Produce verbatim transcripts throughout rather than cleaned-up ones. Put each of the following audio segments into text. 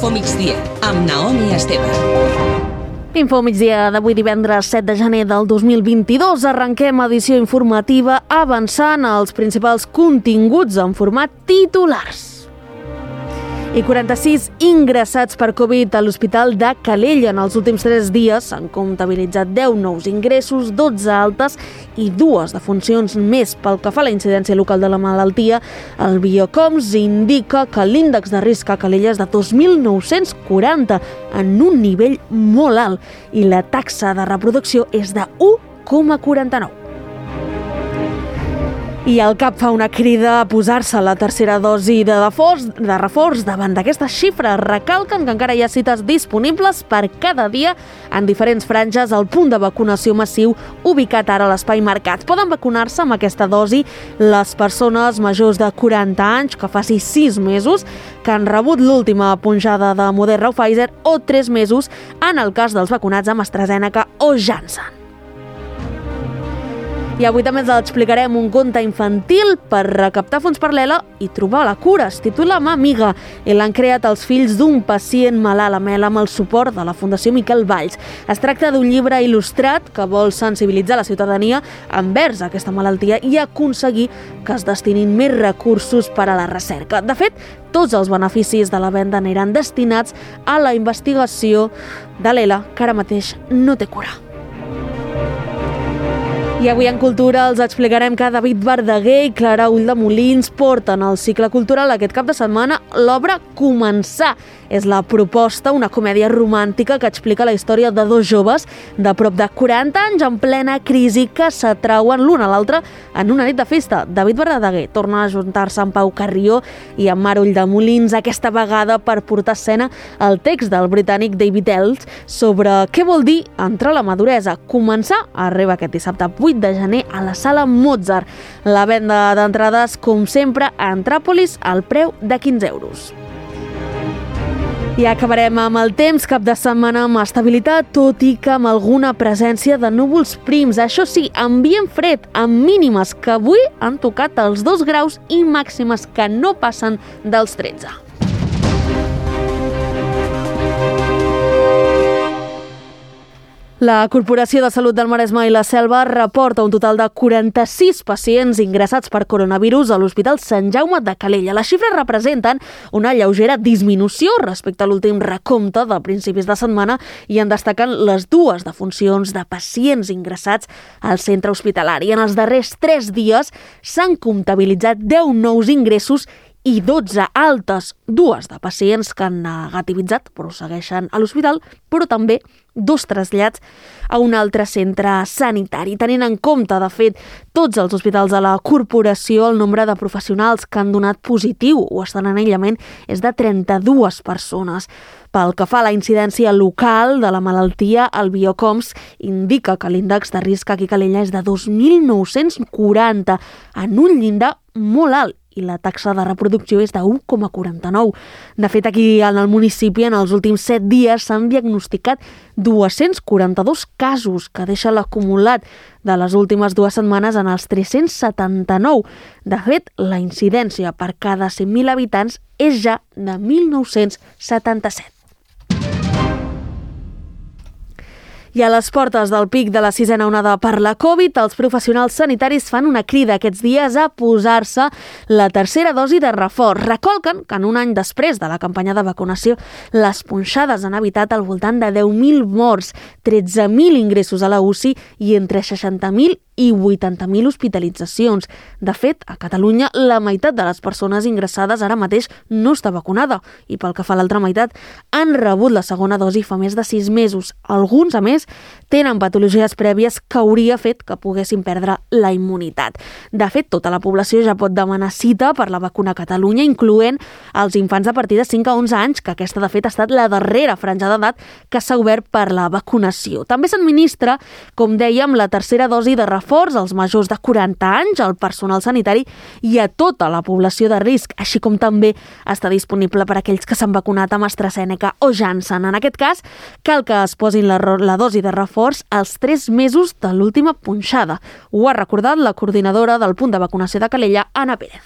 Infomigdia, amb Naomi Esteve. Info migdia d'avui divendres set de gener del dos mil vint-i-dos. Arrenquem edició informativa avançant als principals continguts en format titulars. I quaranta-sis ingressats per Covid a l'Hospital de Calella. En els últims tres dies s'han comptabilitzat deu nous ingressos, dotze altes i dues defuncions més. Pel que fa a la incidència local de la malaltia, el Biocoms indica que l'índex de risc a Calella és de dos mil nou-cents quaranta, en un nivell molt alt, i la taxa de reproducció és de u coma quaranta-nou. I el CAP fa una crida a posar-se la tercera dosi de reforç, de reforç davant d'aquesta xifra. Recalquen que encara hi ha cites disponibles per cada dia en diferents franges al punt de vacunació massiu ubicat ara a l'Espai Mercat. Poden vacunar-se amb aquesta dosi les persones majors de quaranta anys que faci sis mesos que han rebut l'última punxada de Moderna o Pfizer o tres mesos en el cas dels vacunats amb AstraZeneca o Janssen. I avui també ens explicarem un conte infantil per recaptar fons per l'E L A i trobar la cura. Es titula Mamiga i l'han creat els fills d'un pacient malalt amb E L A amb el suport de la Fundació Miquel Valls. Es tracta d'un llibre il·lustrat que vol sensibilitzar la ciutadania envers aquesta malaltia i aconseguir que es destinin més recursos per a la recerca. De fet, tots els beneficis de la venda aniran destinats a la investigació de l'E L A, que ara mateix no té cura. I avui en Cultura els explicarem que David Verdaguer i Clara Ulldemolins porten al cicle cultural aquest cap de setmana l'obra Començar. És la proposta, una comèdia romàntica que explica la història de dos joves de prop de quaranta anys en plena crisi que s'atrauen l'un a l'altre en una nit de festa. David Verdaguer torna a ajuntar-se amb Pau Carrió i amb Mar Ulldemolins, aquesta vegada per portar a escena el text del britànic David Ells sobre què vol dir entrar a la maduresa. Començar arriba aquest dissabte vuit de gener a la Sala Mozart. La venda d'entrades, com sempre, a Antràpolis al preu de quinze euros. I acabarem amb el temps, cap de setmana amb estabilitat, tot i que amb alguna presència de núvols prims. Això sí, ambient fred, amb mínimes que avui han tocat els dos graus i màximes que no passen dels tretze. La Corporació de Salut del Maresme i la Selva reporta un total de quaranta-sis pacients ingressats per coronavirus a l'Hospital Sant Jaume de Calella. Les xifres representen una lleugera disminució respecte a l'últim recompte de principis de setmana i en destaquen les dues defuncions de pacients ingressats al centre hospitalari. En els darrers tres dies s'han comptabilitzat deu nous ingressos i dotze altes, dues de pacients que han negativitzat però segueixen a l'hospital, però també dos trasllats a un altre centre sanitari. Tenint en compte, de fet, tots els hospitals de la corporació, el nombre de professionals que han donat positiu o estan en aïllament és de trenta-dues persones. Pel que fa a la incidència local de la malaltia, el Biocoms indica que l'índex de risc aquí a Calella és de dos mil nou-cents quaranta, en un llindar molt alt, i la taxa de reproducció és de u coma quaranta-nou. De fet, aquí en el municipi, en els últims set dies, s'han diagnosticat dos-cents quaranta-dos casos, que deixa l'acumulat de les últimes dues setmanes en els tres-cents setanta-nou. De fet, la incidència per cada cent mil habitants és ja de mil nou-cents setanta-set. I a les portes del pic de la sisena onada per la Covid, els professionals sanitaris fan una crida aquests dies a posar-se la tercera dosi de reforç. Recolquen que en un any després de la campanya de vacunació, les punxades han evitat al voltant de deu mil morts, tretze mil ingressos a la U C I i entre seixanta mil i vuitanta mil hospitalitzacions. De fet, a Catalunya, la meitat de les persones ingressades ara mateix no està vacunada i pel que fa a l'altra meitat han rebut la segona dosi fa més de sis mesos. Alguns, a més, tenen patologies prèvies que hauria fet que poguessin perdre la immunitat. De fet, tota la població ja pot demanar cita per la vacuna a Catalunya, incloent els infants a partir de cinc a onze anys, que aquesta, de fet, ha estat la darrera franja d'edat que s'ha obert per la vacunació. També s'administra, com dèiem, la tercera dosi de reforç als majors de quaranta anys, al personal sanitari i a tota la població de risc, així com també està disponible per a aquells que s'han vacunat amb AstraZeneca o Janssen. En aquest cas, cal que es posin la, la dosi de reforç als tres mesos de l'última punxada. Ho ha recordat la coordinadora del punt de vacunació de Calella, Anna Pérez.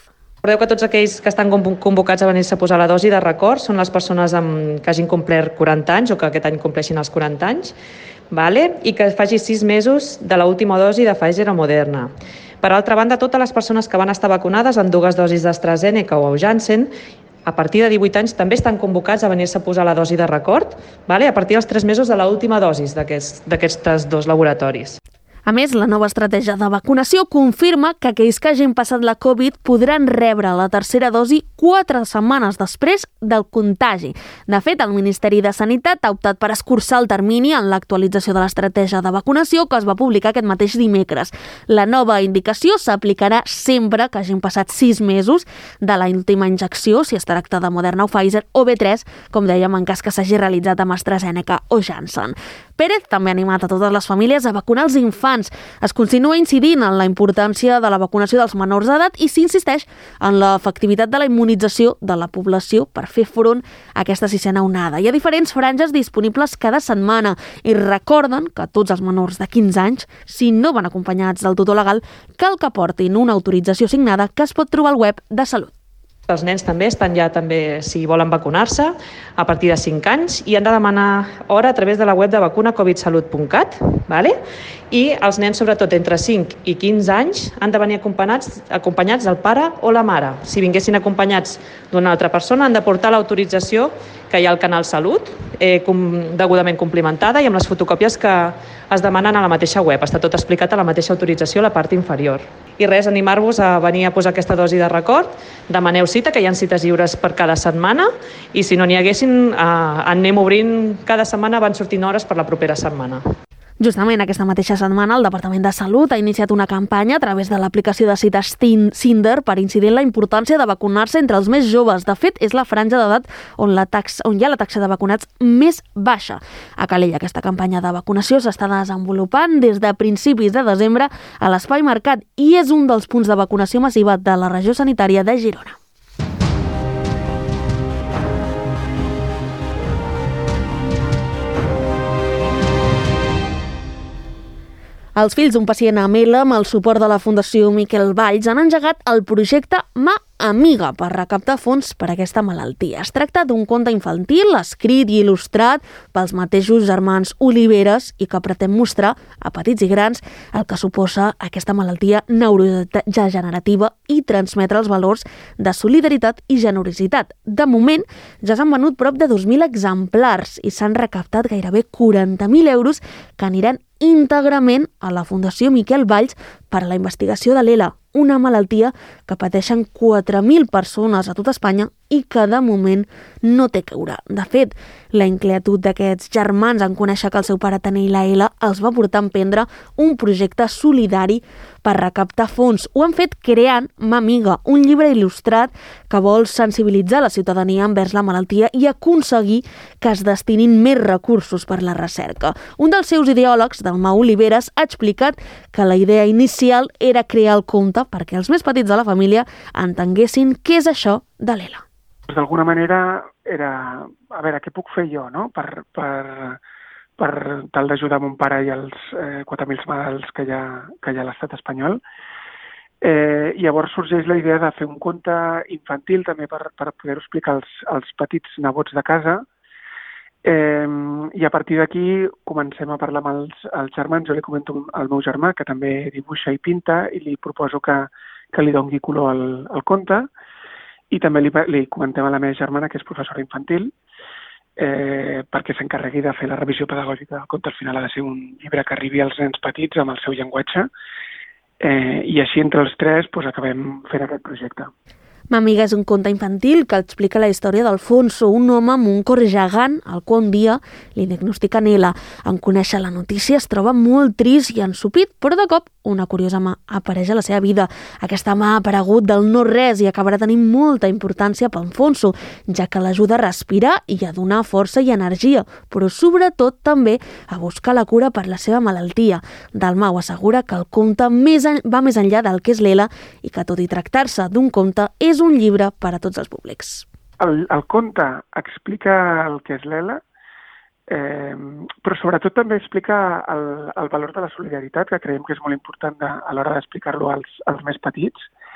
Recordeu que tots aquells que estan convocats a venir-se a posar la dosi de record són les persones amb, que hagin complert quaranta anys o que aquest any compleixin els quaranta anys, vale? I que faci sis mesos de l'última dosi de Pfizer o Moderna. Per altra banda, totes les persones que van estar vacunades amb dues dosis d'AstraZeneca o Janssen a partir de divuit anys també estan convocats a venir-se a posar la dosi de record, vale? A partir dels tres mesos de l'última dosi d'aquests dos laboratoris. A més, la nova estratègia de vacunació confirma que aquells que hagin passat la Covid podran rebre la tercera dosi quatre setmanes després del contagi. De fet, el Ministeri de Sanitat ha optat per escurçar el termini en l'actualització de l'estratègia de vacunació que es va publicar aquest mateix dimecres. La nova indicació s'aplicarà sempre que hagin passat sis mesos de la última injecció, si es tracta de Moderna o Pfizer, o B tres, com dèiem, en cas que s'hagi realitzat amb AstraZeneca o Janssen. Pérez també ha animat a totes les famílies a vacunar els infants. Es continua incidint en la importància de la vacunació dels menors d'edat i s'insisteix en l'efectivitat de la immunització de la població per fer front a aquesta sisena onada. Hi ha diferents franges disponibles cada setmana i recorden que tots els menors de quinze anys, si no van acompanyats del tutor legal, cal que portin una autorització signada que es pot trobar al web de Salut. Els nens també estan ja també, si volen vacunar-se, a partir de cinc anys i han de demanar hora a través de la web de vacuna covid salut punt cat, vale? I els nens, sobretot entre cinc i quinze anys, han de venir acompanyats, acompanyats del pare o la mare. Si vinguessin acompanyats d'una altra persona, han de portar l'autorització que hi ha al canal Salut, eh, com, degudament complimentada i amb les fotocòpies que es demanen a la mateixa web. Està tot explicat a la mateixa autorització a la part inferior. I res, animar-vos a venir a posar aquesta dosi de record, demaneu cita, que hi ha cites lliures per cada setmana, i si no n'hi haguessin, eh, anem obrint cada setmana, van sortint hores per la propera setmana. Justament aquesta mateixa setmana el Departament de Salut ha iniciat una campanya a través de l'aplicació de cites Cinder per incidir en la importància de vacunar-se entre els més joves. De fet, és la franja d'edat on, la taxa, on hi ha la taxa de vacunats més baixa. A Calella, aquesta campanya de vacunació s'està desenvolupant des de principis de desembre a l'Espai Mercat i és un dels punts de vacunació massiva de la regió sanitària de Girona. Els fills d'un pacient amb E L A, amb el suport de la Fundació Miquel Valls, han engegat el projecte Mà Amiga per recaptar fons per a aquesta malaltia. Es tracta d'un conte infantil escrit i il·lustrat pels mateixos germans Oliveres i que pretén mostrar a petits i grans el que suposa aquesta malaltia neurodegenerativa i transmetre els valors de solidaritat i generositat. De moment, ja s'han venut prop de dos mil exemplars i s'han recaptat gairebé quaranta mil euros que aniran íntegrament a la Fundació Miquel Valls per a la investigació de l'E L A, una malaltia que pateixen quatre mil persones a tot Espanya i que de moment no té cura. De fet, la inquietud d'aquests germans en conèixer que el seu pare tenia la E L A els va portar a emprendre un projecte solidari per recaptar fons. Ho han fet creant Mà Amiga, un llibre il·lustrat que vol sensibilitzar la ciutadania envers la malaltia i aconseguir que es destinin més recursos per la recerca. Un dels seus ideòlegs, Dalmau Oliveres, ha explicat que la idea inicial era crear el conte perquè els més petits de la família entenguessin què és això de l'E L A. D'alguna manera era, a veure, què puc fer jo, no?, per, per, per tal d'ajudar mon pare i els eh, quatre mil malalts que hi ha, que hi ha a l'estat espanyol. Eh, llavors sorgeix la idea de fer un conte infantil també per, per poder-ho explicar als, als petits nebots de casa. Eh, I a partir d'aquí comencem a parlar amb els, els germans. Jo li comento al meu germà, que també dibuixa i pinta, i li proposo que, que li doni color al, al conte. I també li, li comentem a la meva germana, que és professora infantil, eh, perquè s'encarregui de fer la revisió pedagògica del conte. Al final ha de ser un llibre que arribi als nens petits amb el seu llenguatge, eh, i així entre els tres pues, acabem fent aquest projecte. Mà Amiga és un conte infantil que explica la història d'Alfonso, un home amb un cor gegant al qual un dia li diagnostiquen E L A. En conèixer la notícia es troba molt trist i ensupit, però de cop una curiosa mà apareix a la seva vida. Aquesta mà ha aparegut del no-res i acabarà tenint molta importància per Alfonso, ja que l'ajuda a respirar i a donar força i energia, però sobretot també a buscar la cura per la seva malaltia. Dalmau assegura que el conte més en... va més enllà del que és l'E L A i que, tot i tractar-se d'un conte, és un llibre per a tots els públics. El, el conte explica el que és l'E L A, eh, però sobretot també explica el, el valor de la solidaritat, que creiem que és molt important de, a l'hora d'explicar-lo als, als més petits,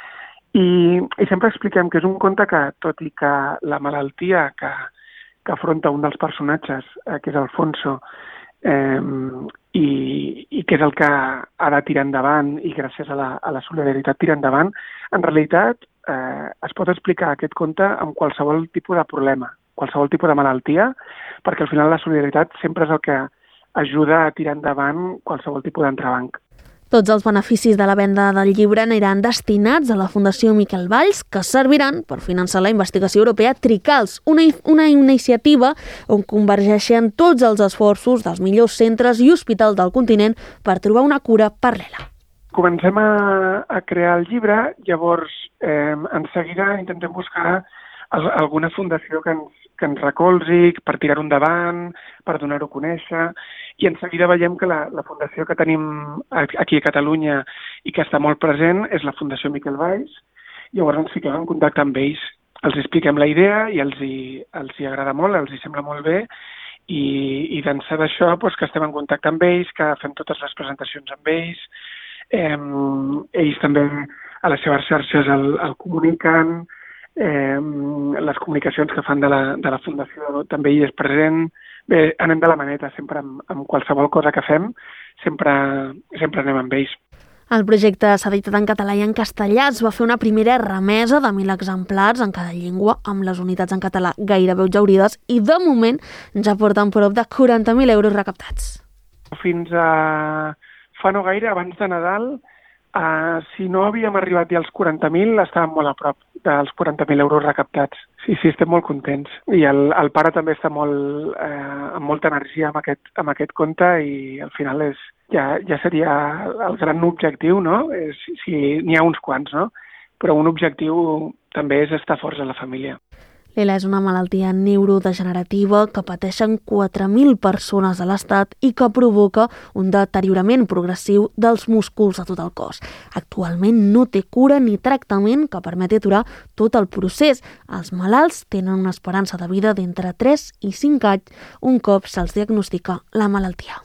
I, i sempre expliquem que és un conte que, tot i que la malaltia que, que afronta un dels personatges, eh, que és Alfonso, eh, i, i que és el que ha de tirar endavant i gràcies a la, a la solidaritat tirar endavant, en realitat eh, es pot explicar aquest conte amb qualsevol tipus de problema, qualsevol tipus de malaltia, perquè al final la solidaritat sempre és el que ajuda a tirar endavant qualsevol tipus d'entrebanc. Tots els beneficis de la venda del llibre aniran destinats a la Fundació Miquel Valls, que serviran per finançar la investigació europea Tricals, una, una iniciativa on convergeixen tots els esforços dels millors centres i hospitals del continent per trobar una cura per l'E L A. Comencem a, a crear el llibre, llavors eh, en seguida intentem buscar el, alguna fundació que ens, que ens recolzi per tirar-ho endavant, per donar-ho a conèixer, i en seguida veiem que la, la fundació que tenim aquí a Catalunya i que està molt present és la Fundació Miquel Valls. Llavors ens fiquem en contacte amb ells, els expliquem la idea i els hi, els hi agrada molt, els hi sembla molt bé, i, i d'ençà d'això doncs, que estem en contacte amb ells, que fem totes les presentacions amb ells, eh, ells també a les seves xarxes el, el comuniquen, eh, les comunicacions que fan de la, de la Fundació també hi és present. Bé, anem de la maneta, sempre amb, amb qualsevol cosa que fem, sempre, sempre anem amb ells. El projecte s'ha editat en català i en castellà. Es va fer una primera remesa de mil exemplars en cada llengua, amb les unitats en català gairebé exhaurides, i de moment ja porten prop de quaranta mil euros recaptats. Fins a fa no gaire, abans de Nadal, Uh, si no havíem arribat ja als quaranta mil, estàvem molt a prop dels quaranta mil euros recaptats. Sí, sí, estem molt contents. I el, el pare també està molt, eh, amb molta energia amb aquest, amb aquest conte i al final és, ja, ja seria el gran objectiu, no? És, si n'hi ha uns quants, no? Però un objectiu també és estar forts a la família. L'E L A és una malaltia neurodegenerativa que pateixen quatre mil persones a l'Estat i que provoca un deteriorament progressiu dels músculs a tot el cos. Actualment no té cura ni tractament que permeti aturar tot el procés. Els malalts tenen una esperança de vida d'entre tres i cinc anys un cop se'ls diagnostica la malaltia.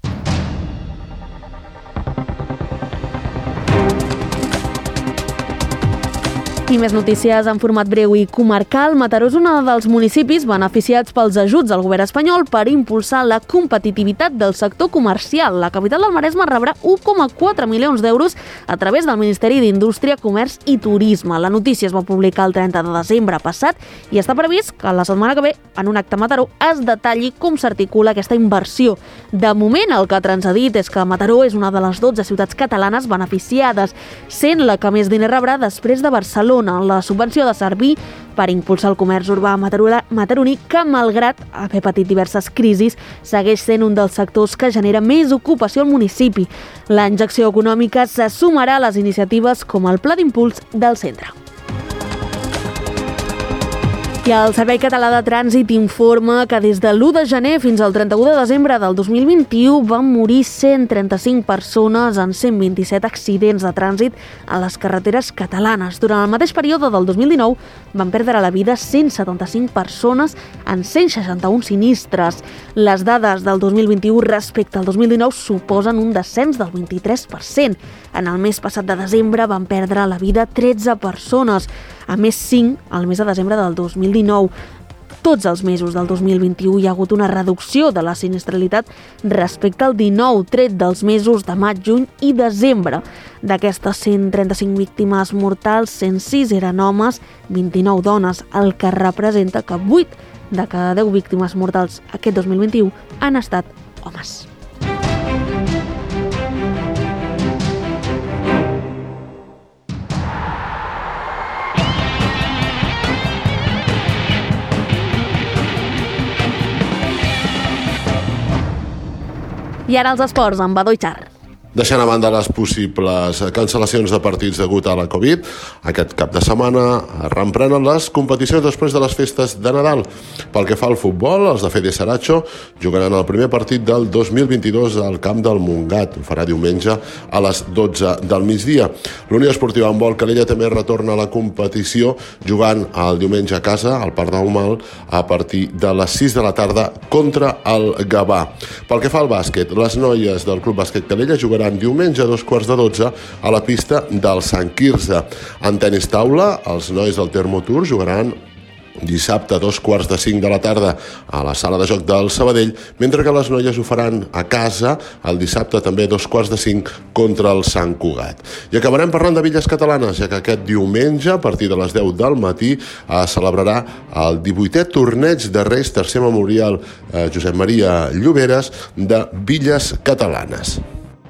I més notícies en format breu i comarcal. Mataró és un dels municipis beneficiats pels ajuts del govern espanyol per impulsar la competitivitat del sector comercial. La capital del Maresme rebrà un coma quatre milions d'euros a través del Ministeri d'Indústria, Comerç i Turisme. La notícia es va publicar el trenta de desembre passat i està previst que la setmana que ve, en un acte a Mataró, es detalli com s'articula aquesta inversió. De moment, el que ha transcedit és que Mataró és una de les dotze ciutats catalanes beneficiades, sent la que més diners rebrà després de Barcelona. La subvenció ha de servir per impulsar el comerç urbà mataroní, que, malgrat haver patit diverses crisis, segueix sent un dels sectors que genera més ocupació al municipi. La injecció econòmica se sumarà a les iniciatives com el Pla d'Impuls del centre. I el Servei Català de Trànsit informa que des de l'u de gener fins al trenta-u de desembre del dos mil vint-i-u van morir cent trenta-cinc persones en cent vint-i-set accidents de trànsit a les carreteres catalanes. Durant el mateix període del dos mil dinou van perdre la vida cent setanta-cinc persones en cent seixanta-un sinistres. Les dades del dos mil vint-i-u respecte al dos mil dinou suposen un descens del vint-i-tres per cent. En el mes passat de desembre van perdre la vida tretze persones, a més cinc al mes de desembre del dos mil dinou. Tots els mesos del dos mil vint-i-u hi ha hagut una reducció de la sinistralitat respecte al dinou, tret dels mesos de maig, juny i desembre. D'aquestes cent trenta-cinc víctimes mortals, cent sis eren homes, vint-i-nou dones, el que representa que vuit de cada deu víctimes mortals aquest dos mil vint-i-u han estat homes. I ara els esports, amb Badó i Char. Deixant a banda les possibles cancel·lacions de partits degut a la Covid, aquest cap de setmana reemprenen les competicions després de les festes de Nadal. Pel que fa al futbol, els de Fede Saracho jugaran el primer partit del dos mil vint-i-dos al camp del Montgat. Ho farà diumenge a les dotze del migdia. L'Unió Esportiva Handbol Calella també retorna a la competició jugant el diumenge a casa, al Parc del Mal, a partir de les sis de la tarda contra el Gavà. Pel que fa al bàsquet, les noies del Club Bàsquet Calella jugaran jugaran diumenge a dos quarts de dotze a la pista del Sant Quirze. En tenis taula, els nois del Termotour jugaran dissabte a dos quarts de cinc de la tarda a la sala de joc del Sabadell, mentre que les noies ho faran a casa el dissabte també a dos quarts de cinc contra el Sant Cugat. I acabarem parlant de Villes Catalanes, ja que aquest diumenge, a partir de les deu del matí, es celebrarà el divuitè torneig de Reis Tercer Memorial eh, Josep Maria Lloberes de Villes Catalanes.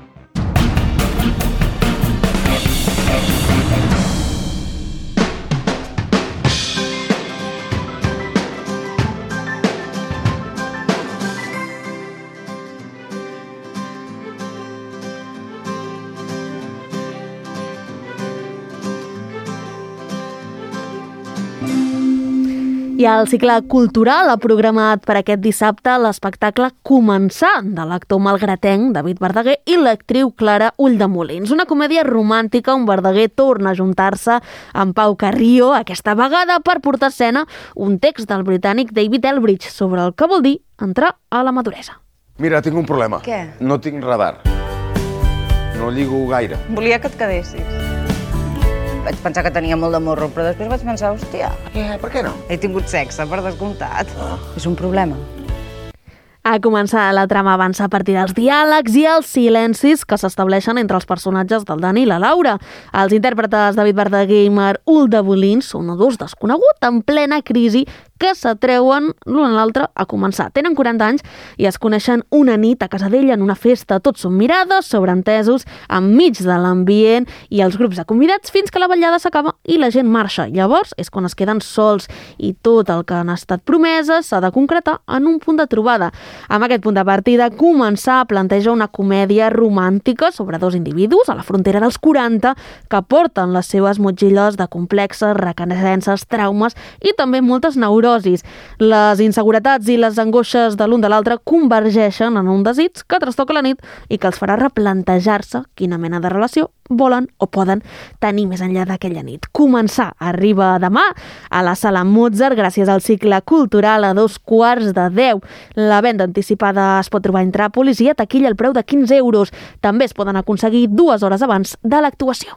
I el cicle cultural ha programat per aquest dissabte l'espectacle Començar, de l'actor malgratenc David Verdaguer i l'actriu Clara Ulldemolins. Una comèdia romàntica on Verdaguer torna a ajuntar-se amb Pau Carrillo, aquesta vegada per portar a escena un text del britànic David Elbridge sobre el que vol dir entrar a la maduresa. Mira, tinc un problema. Què? No tinc radar. No lligo gaire. Volia que et quedessis. Vaig pensar que tenia molt de morro, però després vaig pensar, hòstia... Què? Per què no? He tingut sexe, per descomptat. Ah. És un problema. A començar, la trama avança a partir dels diàlegs i els silencis que s'estableixen entre els personatges del Dani i la Laura. Els intèrpretes David Verdaguer i Mar Ulldemolins són adults desconeguts en plena crisi que s'atreuen l'un a l'altre a començar. Tenen quaranta anys i es coneixen una nit a casa d'ella en una festa. Tots són mirades, sobreentesos, enmig de l'ambient i els grups de convidats fins que la ballada s'acaba i la gent marxa. Llavors és quan es queden sols i tot el que han estat promeses s'ha de concretar en un punt de trobada. Amb aquest punt de partida, Començar planteja una comèdia romàntica sobre dos individus a la frontera dels quaranta que porten les seves motxilles de complexes, recanences, traumes i també moltes neurosis. Les inseguretats i les angoixes de l'un de l'altre convergeixen en un desig que trastoca la nit i que els farà replantejar-se quina mena de relació volen o poden tenir més enllà d'aquella nit. Començar arriba demà a la Sala Mozart gràcies al cicle cultural a dos quarts de deu. La venda anticipada es pot trobar a Intràpolis i a taquilla al preu de quinze euros. També es poden aconseguir dues hores abans de l'actuació.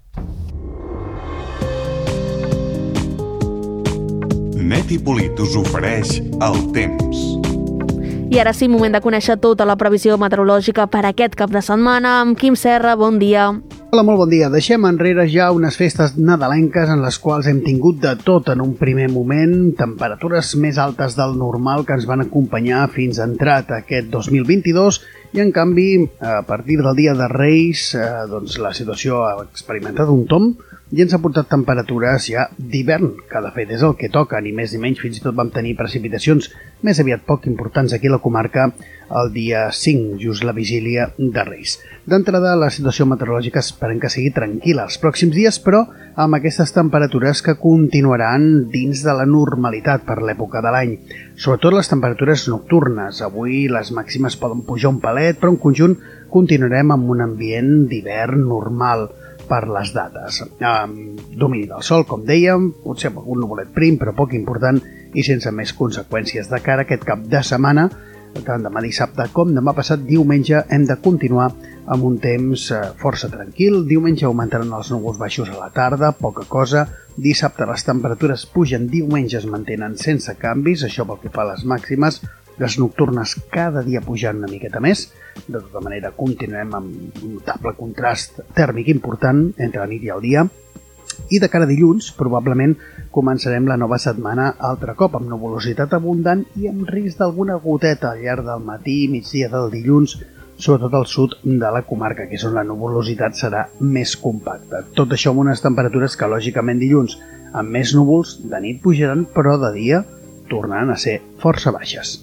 Net i Polit us ofereix el temps. I ara sí, moment de conèixer tota la previsió meteorològica per aquest cap de setmana amb Quim Serra. Bon dia. Hola, molt bon dia. Deixem enrere ja unes festes nadalenques en les quals hem tingut de tot en un primer moment, temperatures més altes del normal que ens van acompanyar fins entrat aquest dos mil vint-i-dos i en canvi, a partir del dia de Reis, eh, doncs la situació ha experimentat un tomb i ens ha portat temperatures ja d'hivern, que de fet és el que toca, ni més ni menys. Fins i tot vam tenir precipitacions més aviat poc importants aquí a la comarca el dia cinc, just la vigília de Reis. D'entrada, la situació meteorològica esperem que sigui tranquil·la els pròxims dies, però amb aquestes temperatures que continuaran dins de la normalitat per l'època de l'any. Sobretot les temperatures nocturnes. Avui les màximes poden pujar un palet, però en conjunt continuarem amb un ambient d'hivern normal per les dates. Um, domini del sol, com dèiem, potser amb algun nuvolet prim, però poc important i sense més conseqüències. De cara a aquest cap de setmana, tant demà dissabte com demà passat diumenge, hem de continuar amb un temps força tranquil. Diumenge augmentaran els núvols baixos a la tarda, poca cosa. Dissabte les temperatures pugen, diumenge es mantenen sense canvis, això pel que fa a les màximes. Les nocturnes cada dia pujant una miqueta més. De tota manera, continuem amb un notable contrast tèrmic important entre la nit i el dia. I de cara a dilluns, probablement començarem la nova setmana altre cop amb nuvolositat abundant i amb risc d'alguna goteta al llarg del matí i migdia del dilluns, sobretot al sud de la comarca, que és on la nuvolositat serà més compacta. Tot això amb unes temperatures que, lògicament, dilluns, amb més núvols, de nit pujaran, però de dia tornaran a ser força baixes.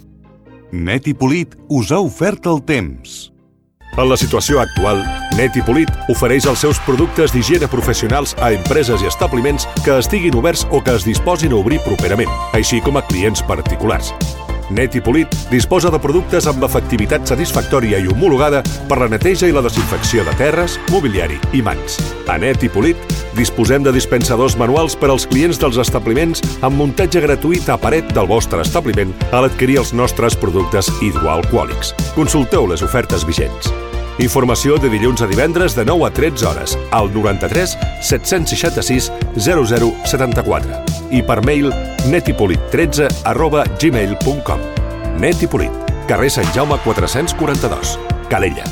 Net i Polit us ha ofert el temps. En la situació actual, Net i Polit ofereix els seus productes d'higiene professionals a empreses i establiments que estiguin oberts o que es disposin a obrir properament, així com a clients particulars. Net i Polit disposa de productes amb efectivitat satisfactòria i homologada per la neteja i la desinfecció de terres, mobiliari i mans. A Net i Polit disposem de dispensadors manuals per als clients dels establiments amb muntatge gratuït a paret del vostre establiment a l'adquirir els nostres productes hidroalcohòlics. Consulteu les ofertes vigents. Informació de dilluns a divendres de nou a tretze hores al noranta-tres set-cents seixanta-sis zero zero setanta-quatre i per mail netipolit tretze arroba gmail punt com. Netipolit, carrer Sant Jaume quatre-cents quaranta-dos, Calella.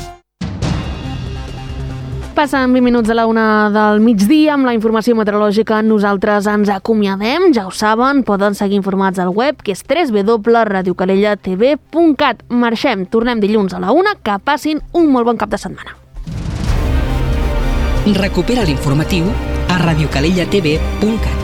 Passen vint minuts a la una del migdia amb la informació meteorològica. Nosaltres ens acomiadem, ja ho saben, poden seguir informats al web, que és w w w punt radio calella t v punt cat. Marxem, tornem dilluns a la una, que passin un molt bon cap de setmana. Recupera l'informatiu a radio calella t v punt cat.